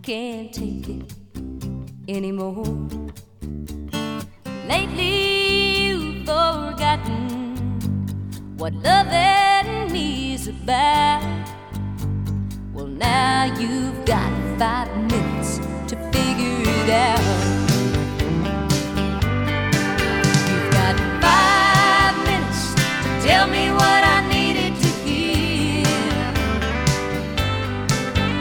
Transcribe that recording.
can't take it anymore. Lately you've forgotten what loving me is about. Well, now you've got 5 minutes to figure it out.